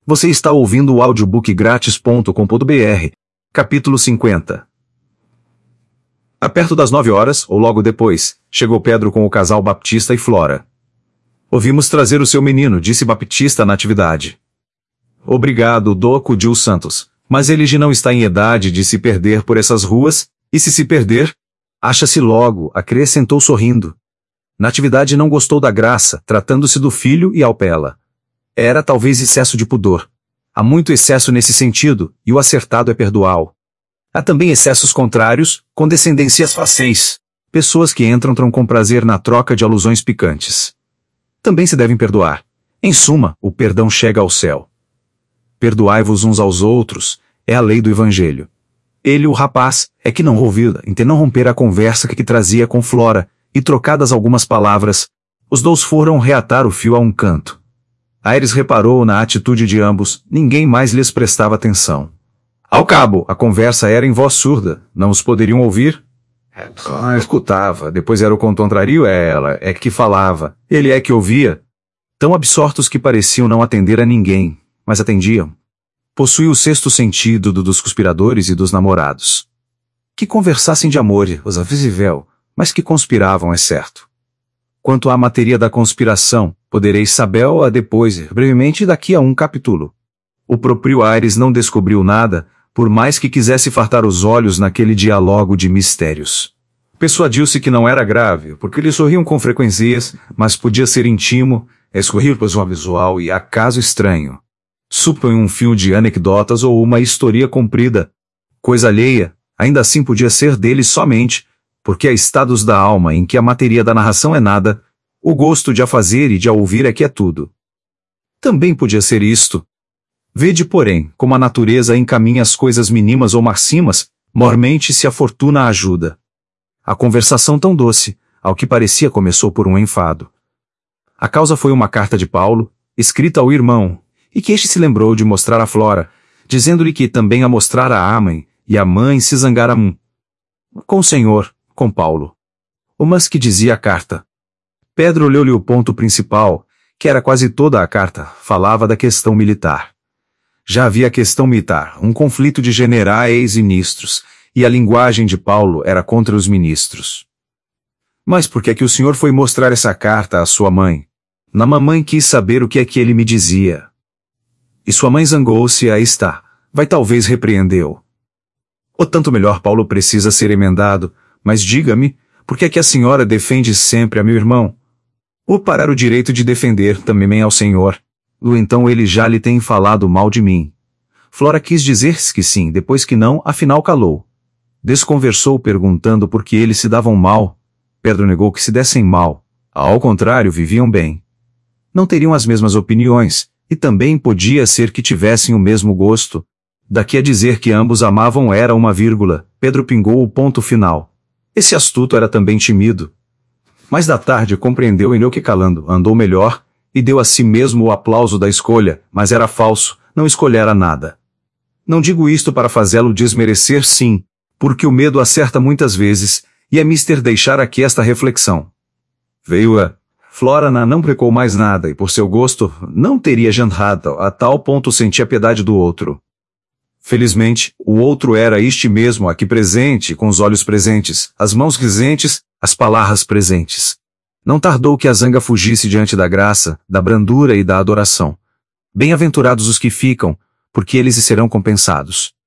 Você está ouvindo o audiobookgratis.com.br, capítulo 50. Perto das 9 horas, ou logo depois, chegou Pedro com o casal Baptista e Flora. Ouvimos trazer o seu menino, disse Baptista à Natividade. Obrigado, acudiu Santos, mas ele já não está em idade de se perder por essas ruas, e se perder, acha-se logo, acrescentou sorrindo. Natividade não gostou da graça, tratando-se do filho e Alpela. Era talvez excesso de pudor. Há muito excesso nesse sentido, e o acertado é perdoá-lo. Há também excessos contrários, condescendências fáceis. Pessoas que entram com prazer na troca de alusões picantes. Também se devem perdoar. Em suma, o perdão chega ao céu. Perdoai-vos uns aos outros, é a lei do Evangelho. Ele, o rapaz, é que não ouviu, não romper a conversa que trazia com Flora, e trocadas algumas palavras, os dois foram reatar o fio a um canto. Aires reparou na atitude de ambos, ninguém mais lhes prestava atenção. Ao cabo, a conversa era em voz surda, não os poderiam ouvir? Escutava, depois era o contrário, ela é que falava, ele é que ouvia. Tão absortos que pareciam não atender a ninguém, mas atendiam. Possuía o sexto sentido dos conspiradores e dos namorados. Que conversassem de amor, os avisível, mas que conspiravam é certo. Quanto à matéria da conspiração, podereis saber-a depois, brevemente daqui a um capítulo. O próprio Aires não descobriu nada, por mais que quisesse fartar os olhos naquele diálogo de mistérios. Persuadiu-se que não era grave, porque lhe sorriam com frequências, mas podia ser íntimo, escorrer por um visual e acaso estranho. Supõe um fio de anedotas ou uma história comprida. Coisa alheia, ainda assim podia ser dele somente, porque há estados da alma em que a matéria da narração é nada, o gosto de a fazer e de a ouvir é que é tudo. Também podia ser isto. Vede, porém, como a natureza encaminha as coisas mínimas ou maximas, mormente se a fortuna ajuda. A conversação tão doce, ao que parecia começou por um enfado. A causa foi uma carta de Paulo, escrita ao irmão, e que este se lembrou de mostrar a Flora, dizendo-lhe que também a mostrara à mãe, e a mãe se zangara com o Senhor, com Paulo. Mas que dizia a carta? Pedro leu-lhe o ponto principal, que era quase toda a carta, falava da questão militar. Já havia a questão militar, um conflito de generais e ministros, e a linguagem de Paulo era contra os ministros. Mas por que é que o senhor foi mostrar essa carta à sua mãe? Na mamãe quis saber o que é que ele me dizia. E sua mãe zangou-se, aí está, vai talvez repreendeu. Ou tanto melhor Paulo precisa ser emendado, mas diga-me, por que é que a senhora defende sempre a meu irmão? Ou parar o direito de defender também ao senhor? Então ele já lhe tem falado mal de mim. Flora quis dizer-se que sim, depois que não, afinal calou. Desconversou perguntando por que eles se davam mal. Pedro negou que se dessem mal. Ao contrário, viviam bem. Não teriam as mesmas opiniões, e também podia ser que tivessem o mesmo gosto. Daqui a dizer que ambos amavam era uma vírgula, Pedro pingou o ponto final. Esse astuto era também tímido. Mas da tarde compreendeu e não que calando, andou melhor, e deu a si mesmo o aplauso da escolha, mas era falso, não escolhera nada. Não digo isto para fazê-lo desmerecer sim, porque o medo acerta muitas vezes, e é mister deixar aqui esta reflexão. Veio-a. Flora não precou mais nada, e por seu gosto, não teria janrado, a tal ponto sentia piedade do outro. Felizmente, o outro era este mesmo aqui presente, com os olhos presentes, as mãos presentes, as palavras presentes. Não tardou que a zanga fugisse diante da graça, da brandura e da adoração. Bem-aventurados os que ficam, porque eles serão compensados.